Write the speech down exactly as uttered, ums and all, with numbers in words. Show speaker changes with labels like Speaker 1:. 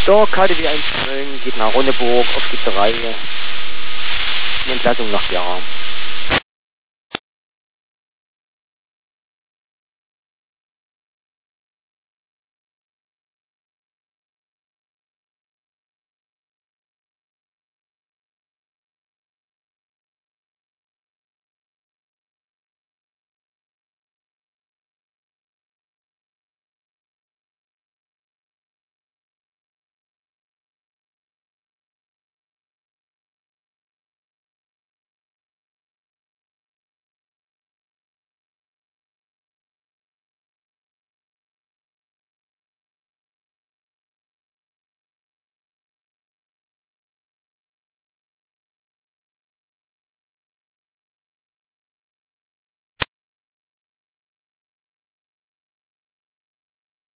Speaker 1: So, K D W eins Köln geht nach Ronneburg auf die drei. Die Entlassung nach Gera.